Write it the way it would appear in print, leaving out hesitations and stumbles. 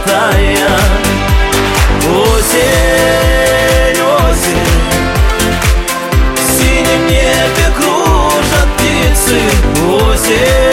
золотая. Осень, осень, в синем небе кружат птицы. Осень.